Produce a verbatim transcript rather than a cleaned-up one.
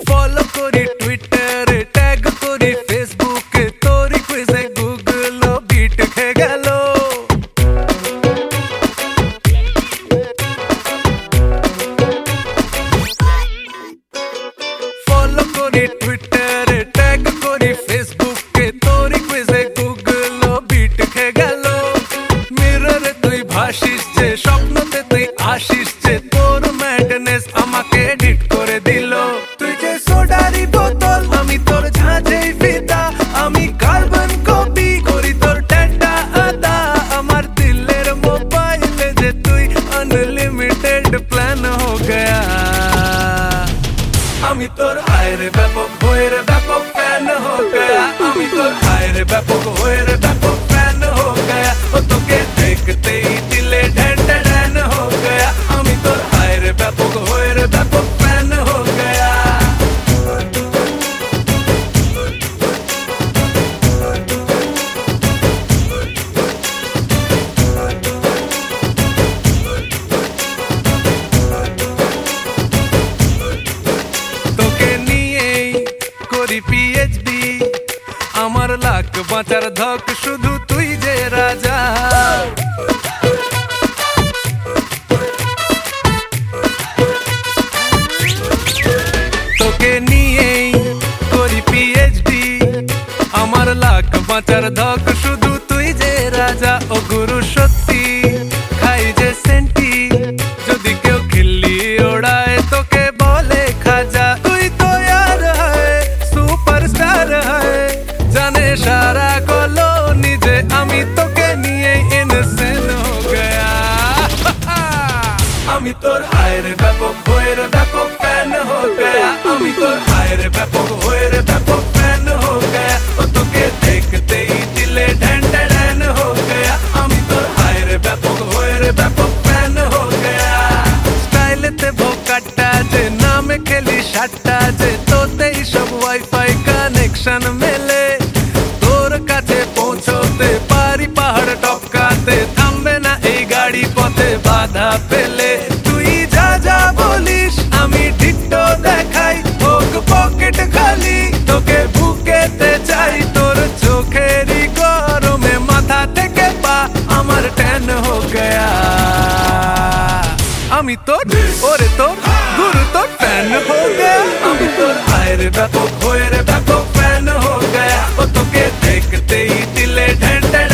Follow করি টুইটারে, tag করি ফেসবুকে, তোরি কুইজে গুগল বিট খেয়ে গেল। ফলো করি টুইটারে, ট্যাগ করি ফেসবুকে, তোরি কুইজে গুগল বিট খেয়ে গেল। মিররে তুই ভাসিস যে, স্বপ্নতে তুই আসিস যে, তোর ম্যাডনেস আমাকে এডিট করে দিল। তুই যে সোডারি বোতল, আমি তোর ঝাঁঝেই ফিদা, আমি কার্বন কপি করি তোর টেন্ডা আদা। আমার দিলের মোবাইলে যে তুই আনলিমিটেড প্ল্যান হো গয়া। আমি তোর হায়ের ব্যাপক হয়ের ব্যাপক ফ্যান হো গয়া। আমি তোর হায়ের ব্যাপক হয়ের ব্যাপক ফ্যান হো গয়া। ও তোকে দেখতেই দিলে ঢ্যান ঢ্যান হো গয়া। আমি তোর হায়ের ব্যাপক হয়ের ব্যাপক ফ্যান হো গয়া। তোকে নিয়েই করি পিএইচডি, আমার লাখ বাঁচার ধক শুধু তুই যে রাজা। তোকে নিয়েই করি পিএইচডি, আমার লাখ বাঁচার ধক শুধু তুই যে রাজা। ও গুরু সত্যি খাই যে সেন্টি, যদি কেউ খিল্লি ওড়ায় তোকে বলে খাজা। তুই তো यार है সুপারস্টার है, জানে সারা কলোনি যে আমি তোকে নিয়ে ইনসেন হো গয়া। আমি তোর হায়ের ব্যাপক হয়ের ব্যাপক ফ্যান হো গয়া। আমি তোর হায়ের ব্যাপক হয়ের ব্যাপক ফ্যান হো গয়া। ও তোকে দেখতেই দিলে ঢ্যান ঢ্যান হো গয়া। আমি তোর হায়ের ব্যাপক হয়ের ব্যাপক ফ্যান হো গয়া। স্টাইলেতে ভোকাটা যে, নামে খেলি সাতটা যে, তোতেই সব ওয়াইফাই কানেকশন মেলে। তোর কাছে পৌঁছতে পারি পাহাড় টপকাতে, থামবে না এই গাড়ি পথে বাধা পেলে। তুই যা যা বলিস আমি টিকটো দেখাই, হোক পকেট খালি তোকে বুকেতে চাই। তোর চোখেরই গরমে মাথা থেকে পা আমার ট্যান হো গয়া। আমি তোর ওরে তোর গুরু তোর ফ্যান হো গয়া। আমি তোর হায়ের ব্যাপক হয়ের ব্যাপক ফ্যান হো গয়া। ও তোকে দেখতেই দিলে ঢ্যান ঢ্যান